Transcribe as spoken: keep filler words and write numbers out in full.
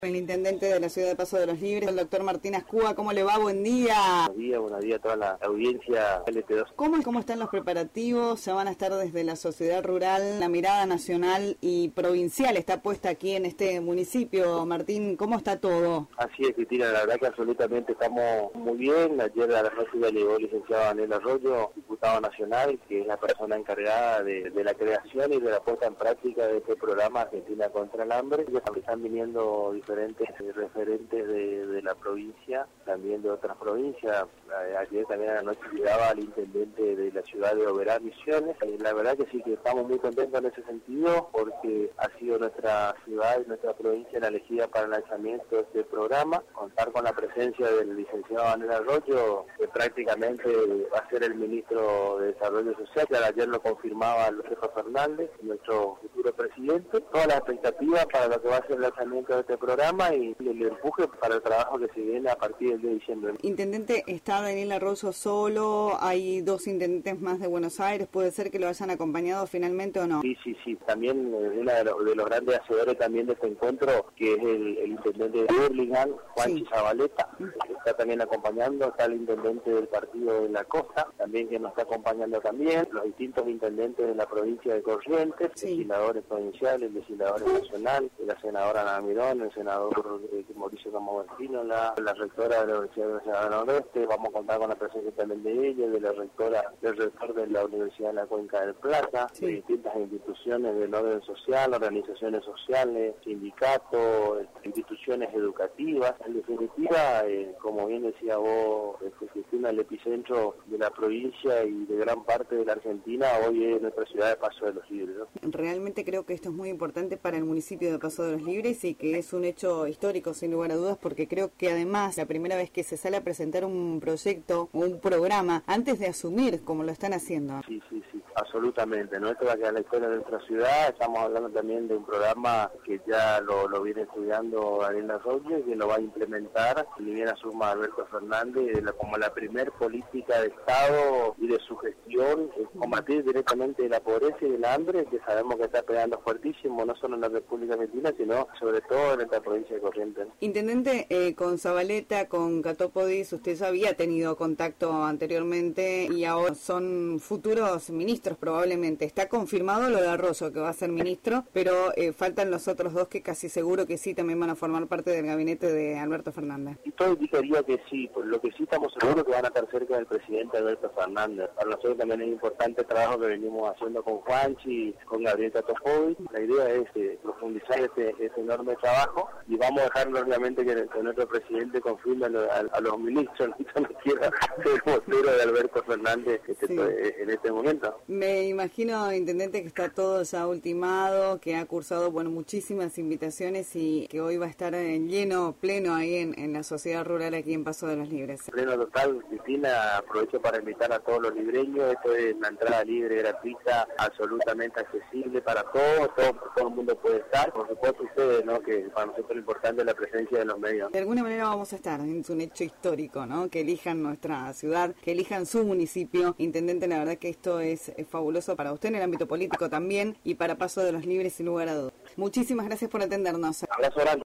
El intendente de la ciudad de Paso de los Libres, el doctor Martín Ascúa. ¿Cómo le va? Buen día. Buenos días, buenos días a toda la audiencia L T dos. ¿Cómo, ¿Cómo están los preparativos? Se van a estar desde la sociedad rural, la mirada nacional y provincial está puesta aquí en este municipio. Martín, ¿cómo está todo? Así es, Cristina, la verdad que absolutamente estamos muy bien. Ayer a la noche ya llegó el licenciado Daniel Arroyo, diputado nacional, que es la persona encargada de, de la creación y de la puesta en práctica de este programa Argentina contra el Hambre. Ya están viniendo diferentes referentes de, de la provincia, también de otras provincias. Ayer también a la noche llegaba el intendente de la ciudad de Oberá, Misiones. La verdad que sí, que estamos muy contentos en ese sentido, porque ha sido nuestra ciudad y nuestra provincia la elegida para el lanzamiento de este programa. Contar con la presencia del licenciado Daniel Arroyo, que prácticamente va a ser el ministro de Desarrollo Social, que ayer lo confirmaba Alberto Fernández, nuestro futuro presidente. Todas las expectativas para lo que va a ser el lanzamiento de este programa y el empuje para el trabajo que se viene a partir del diez de diciembre. Intendente, ¿está Daniel Arroyo solo? ¿Hay dos intendentes más de Buenos Aires? ¿Puede ser que lo hayan acompañado finalmente o no? Sí, sí, sí. También eh, uno de, los, de los grandes hacedores también de este encuentro, que es el, el intendente de Burlingame, Juanchi sí. Zabaleta, que está también acompañando. Está el intendente del partido de la Costa, también que nos está acompañando también. Los distintos intendentes de la provincia de Corrientes, sí. legisladores provinciales, legisladores nacionales, la senadora Ana Mirón, el senador eh, Mauricio Camovertino, la, la rectora de la Universidad de Nacional Noroeste. Vamos a contar con la presencia también de ella, de la rectora, del rector de la Universidad de la Cuenca del Plata, sí. de distintas instituciones del orden social, organizaciones sociales, sindicatos, instituciones educativas. En definitiva, eh, como bien decía vos, Cristina, el epicentro de la provincia y de gran parte de la Argentina hoy es nuestra ciudad de Paso de los Libres, ¿no? Realmente creo que esto es muy importante para el municipio de Paso de los Libres y que es un hecho histórico sin lugar a dudas, porque creo que además la primera vez que se sale a presentar un proyecto o un programa antes de asumir como lo están haciendo. Sí, sí, sí, absolutamente. No, esto va a quedar en la historia de nuestra ciudad. Estamos hablando también de un programa que ya lo, lo viene estudiando Daniel Arroyo y que lo va a implementar, ni bien asuma Alberto Fernández, de la, como la primer política de Estado y de su gestión, es combatir directamente la pobreza y el hambre, que sabemos que está pegando fuertísimo, no solo en la República Argentina, sino sobre todo en esta provincia de Corrientes. Intendente, eh, con Zabaleta, con Catopodis, usted ya había tenido contacto anteriormente y ahora son futuros ministros probablemente. Está confirmado lo de Arroyo, que va a ser ministro, pero eh, faltan los otros dos que casi seguro que sí también van a formar parte del gabinete de Alberto Fernández. Y todo indicaría que sí, por lo que sí estamos seguros que van a estar cerca del presidente Alberto Fernández. Para nosotros también es importante el trabajo que venimos haciendo con Juanchi, con Gabriel Catopodis. La idea es eh, profundizar este, este enorme trabajo y vamos a dejar obviamente que, que nuestro presidente confirme a, a, a los ministros, no quiera ser vocero de Alberto Fernández este, sí. en este momento. Me imagino, intendente, que está todo ya ultimado, que ha cursado bueno muchísimas invitaciones y que hoy va a estar en lleno, pleno ahí en, en la sociedad rural aquí en Paso de los Libres. Pleno total, Cristina, aprovecho para invitar a todos los libreños. Esto es una entrada libre, gratuita, absolutamente accesible para todos, todo, todo el mundo puede estar. Por supuesto ustedes, ¿no? Que para nosotros lo importante es la presencia de los medios. De alguna manera vamos a estar, es un hecho histórico, ¿no? Que elijan nuestra ciudad, que elijan su municipio. Intendente, la verdad que esto es, es fabuloso para usted en el ámbito político también y para Paso de los Libres sin lugar a dudas. Muchísimas gracias por atendernos. Abrazo grande.